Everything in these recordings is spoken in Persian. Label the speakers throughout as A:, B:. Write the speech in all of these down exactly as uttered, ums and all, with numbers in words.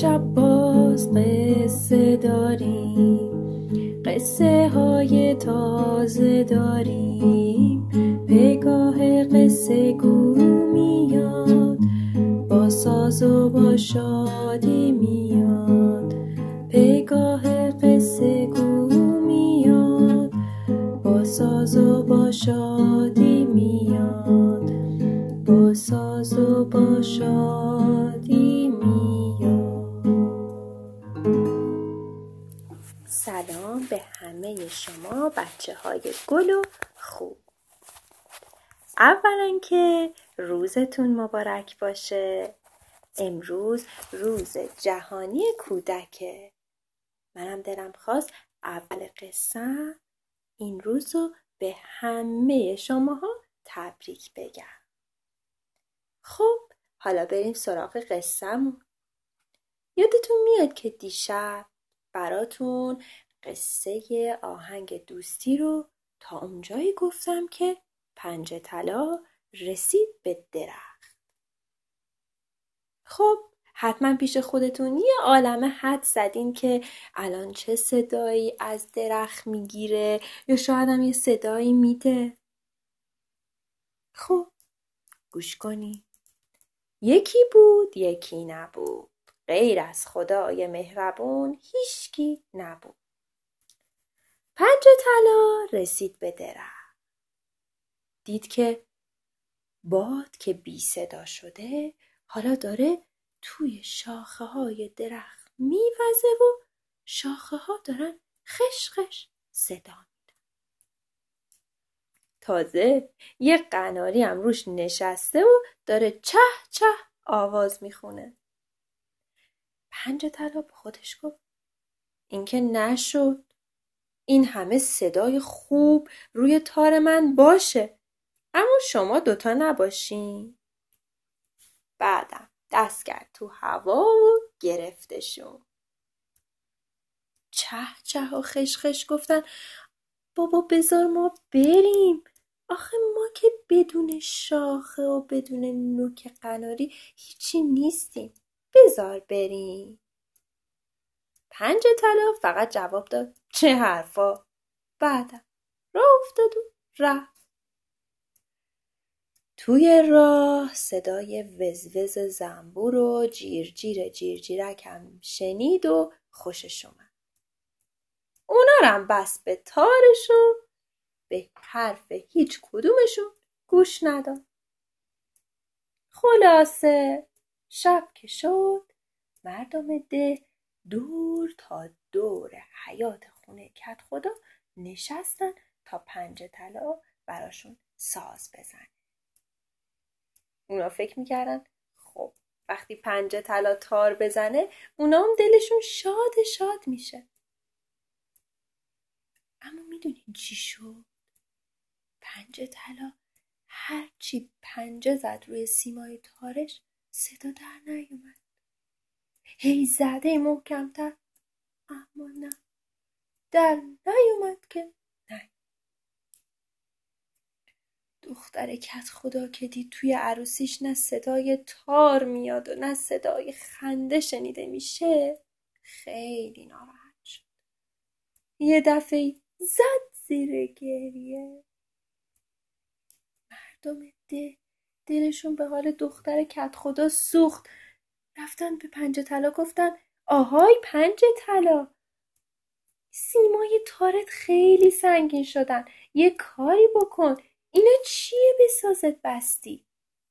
A: شب باز قصه داریم، قصه های تازه داریم. پگاه قصه گو میاد، با ساز و با شادی میاد. پگاه قصه گو میاد، با ساز و با شادی میاد. با ساز و با شادی میاد. سلام به همه شما بچه های گل و خوب. اولا که روزتون مبارک باشه. امروز روز جهانی کودکه. منم دلم خواست اول قصه این روز رو به همه شماها تبریک بگم. خب حالا بریم سراغ قصه‌مون. یادتون میاد که دیشب براتون قصه آهنگ دوستی رو تا اونجایی گفتم که پنجه طلا رسید به درخت. خب حتما پیش خودتون یه عالمه حد زدین که الان چه صدایی از درخت میگیره یا شاید هم یه صدایی میده. خب گوش کنی. یکی بود یکی نبود، غیر از خدای مهربون هیچکی نبود. پنجه طلا رسید به درخت. دید که باد که بی صدا شده حالا داره توی شاخه های درخت میوزه و شاخه ها دارن خش خش صدا میدن. تازه یه قناری هم روش نشسته و داره چه چه آواز میخونه. پنجه طلا به خودش گفت این که نشد. این همه صدای خوب روی تار من باشه، اما شما دوتا نباشین. بعدم دست کرد تو هوا و گرفتشون. چه چه و خش خش گفتن بابا بذار ما بریم. آخه ما که بدون شاخه و بدون نوک قناری هیچی نیستیم. بذار بریم. پنجه طلا فقط جواب داد چه حرفا. بعدم راه افتاد و رفت. توی راه صدای وزوز زنبور و جیر جیر جیر جیرک هم شنید و خوشش اومد. اونا رم بس به تارش و به حرف هیچ کدومشون گوش نداد. خلاصه شب که شد مردم ده دور تا دور حیاط خونه کت خدا نشستن تا پنجه طلا براشون ساز بزنه. اونا فکر میکردن خب وقتی پنجه طلا تار بزنه اونا هم دلشون شاد شاد میشه. اما میدونین چی شد؟ پنجه طلا هرچی پنجه زد روی سیمای تارش صدا در نیومد. هی زده محکمتر، اما نه، در نیومد که نه. دختر کت خدا که دید توی عروسیش نه صدای تار میاد و نه صدای خنده شنیده میشه خیلی ناراحت شد. یه دفعه زد زیر گریه. مردم ده دلشون به حال دختر کت خدا سوخت. رفتن به پنجه طلا گفتن آهای پنجه طلا، سیمای تارت خیلی سنگین شدن، یه کاری بکن. اینا چیه به سازت بستی؟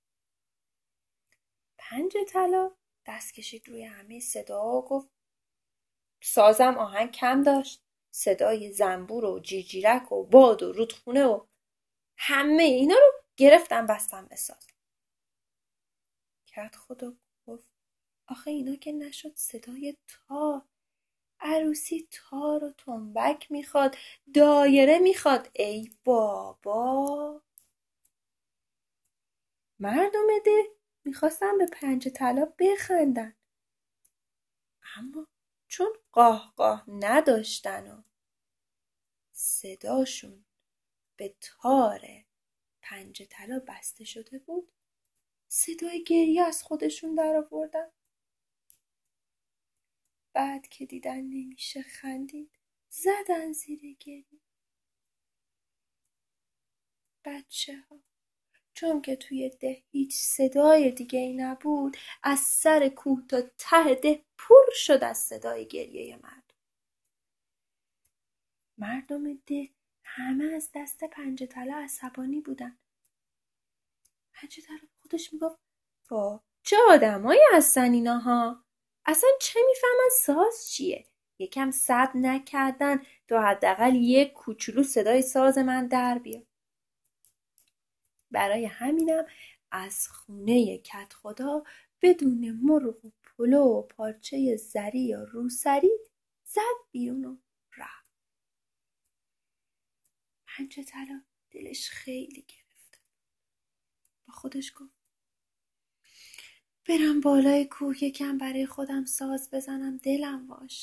A: پنجه طلا دست کشید روی همه صدا و گفت سازم آهنگ کم داشت. صدای زنبور و جیجیرک و باد و رودخونه و همه اینا رو گرفتم بستم به سازم. کت خدا گفت آخه اینا که نشد صدای تار. عروسی تار و تنبک میخواد، دایره میخواد. ای بابا. مردم ده میخواستن به پنجه طلا بخندن، اما چون قاه قاه نداشتن و صداشون به تار پنجه طلا بسته شده بود صدای گریه از خودشون در آوردن. بعد که دیدن نمیشه خندید زدن زیر گریه. بچه ها چون که توی ده هیچ صدای دیگه ای نبود، از سر کوه تا ته ده پر شد از صدای گریه مردم. مردم ده همه از دست پنجه‌طلا عصبانی بودن. پنجه‌طلا خودش میگفت وا چه آدمایی هستن ایناها، اصلا چه میفهمن ساز چیه، یکم صبر نکردن تا حداقل یک کوچولو صدای ساز من در بیاد. برای همینم از خونه کت خدا بدون مرغ و پلو و پارچه زری یا روسری زد بیرون و رفت. پنجه‌طلا دلش خیلی گرفته، با خودش گفت برم بالای کوه یکم برای خودم ساز بزنم دلم واشه.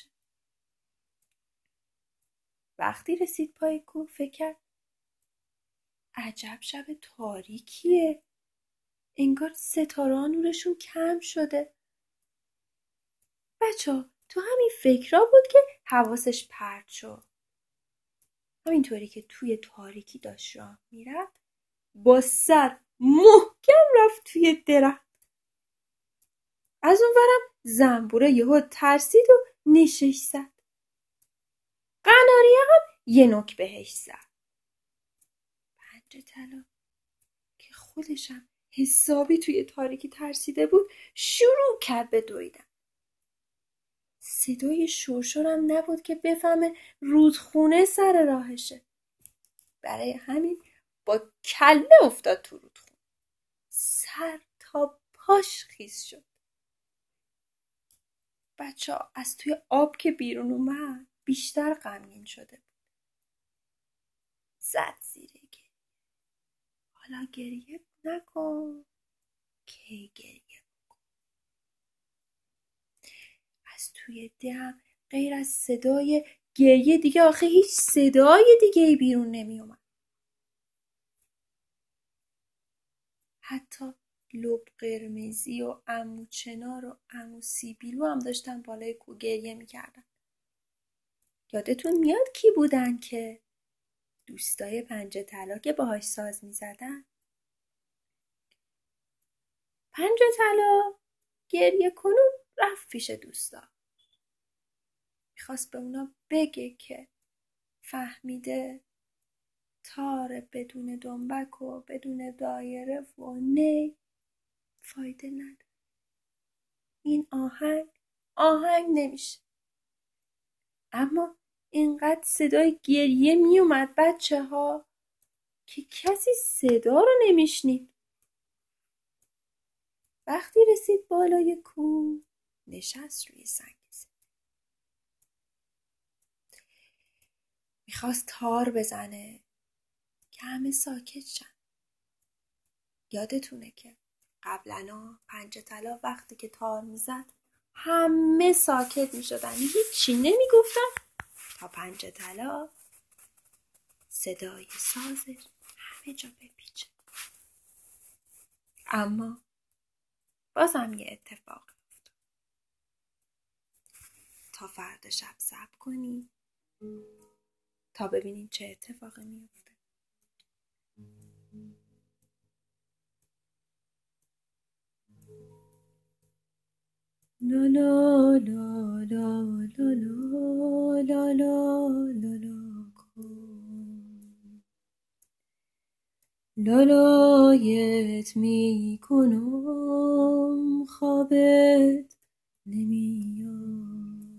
A: وقتی رسید پای کوه فکر کرد عجب شب تاریکیه، انگار ستاره نورشون کم شده. بچه ها تو همین فکرها بود که حواسش پرت شد. همینطوری که توی تاریکی داشت راه میرفت با سر محکم رفت توی درخت. از اون ورم زنبوره یهو ترسید و نشش زد. قناریه هم یه نوک بهش زد. پنجه‌طلا که خودشم حسابی توی تاریکی ترسیده بود شروع کرد به دویدن. صدای شرشرم نبود که بفهمه رودخونه سر راهشه. برای همین با کله افتاد تو رودخونه. سر تا پاش خیس شد. بچه ها از توی آب که بیرون اومد بیشتر غمگین شده بود. زد زیر گریه. حالا گریه نکن کی گریه بکن. از توی دم غیر از صدای گریه دیگه آخه هیچ صدای دیگه بیرون نمی اومد. حتی لب قرمزی و عمو چنار و عمو سیبیلو هم داشتن بالای کوه گریه میکردن. یادتون میاد کی بودن که دوستای پنجه‌طلا که باهاش ساز میزدن؟ پنجه‌طلا گریه کنون رفت پیش دوستا. میخواست به اونا بگه که فهمیده تار بدون دنبک و بدون دایره و نی فایده نداره. این آهنگ آهنگ نمیشه. اما اینقدر صدای گریه میومد بچه ها که کسی صدا رو نمیشنید. وقتی رسید بالای کوه نشست روی سنگ زد. میخواست تار بزنه که همه ساکت شن. یادتونه که قبلنا پنجه‌طلا وقتی که تار میزد همه ساکت میشدن، هیچی نمیگفتن تا پنجه‌طلا صدای سازش همه جا بپیچه. اما بازم یه اتفاق افتاد. تا فردا شب صبر کنیم تا ببینیم چه اتفاقی میفته. لا لا لا لا لا لا لا لا لا لا کن لالایت میکنم خوابت نمیاد،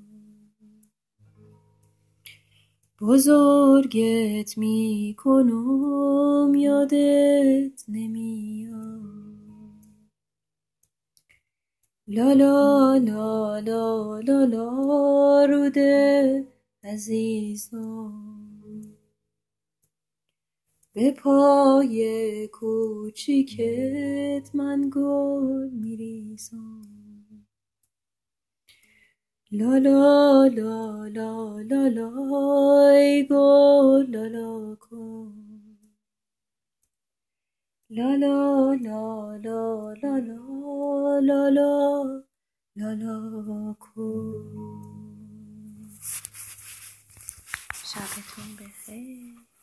A: بزرگت میکنم یادت نمیاد. لا لا لا لا لا لا روده عزیزم، به پای کوچیکت من گل میریزم. لا لا لا لا لا لا ای گل لالا کن. لا لا لا لا لا لا لا لا لا لا کن. شبتون بخیر.